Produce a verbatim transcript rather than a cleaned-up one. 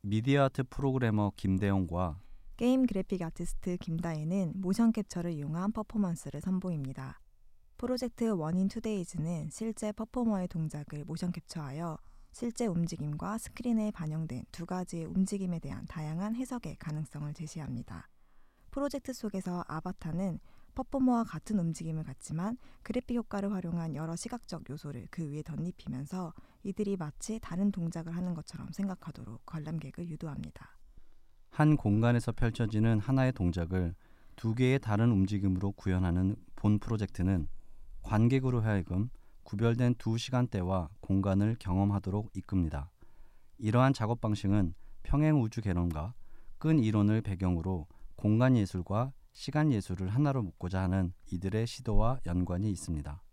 미디어 아트 프로그래머 김대용과 게임 그래픽 아티스트 김다혜는 모션 캡처를 이용한 퍼포먼스를 선보입니다. 프로젝트 원인 투데이즈는 실제 퍼포머의 동작을 모션 캡처하여 실제 움직임과 스크린에 반영된 두 가지의 움직임에 대한 다양한 해석의 가능성을 제시합니다. 프로젝트 속에서 아바타는 퍼포머와 같은 움직임을 갖지만 그래픽 효과를 활용한 여러 시각적 요소를 그 위에 덧입히면서 이들이 마치 다른 동작을 하는 것처럼 생각하도록 관람객을 유도합니다. 한 공간에서 펼쳐지는 하나의 동작을 두 개의 다른 움직임으로 구현하는 본 프로젝트는 관객으로 하여금 구별된 두 시간대와 공간을 경험하도록 이끕니다. 이러한 작업 방식은 평행 우주 개론과 끈 이론을 배경으로 공간 예술과 시간 예술을 하나로 묶고자 하는 이들의 시도와 연관이 있습니다.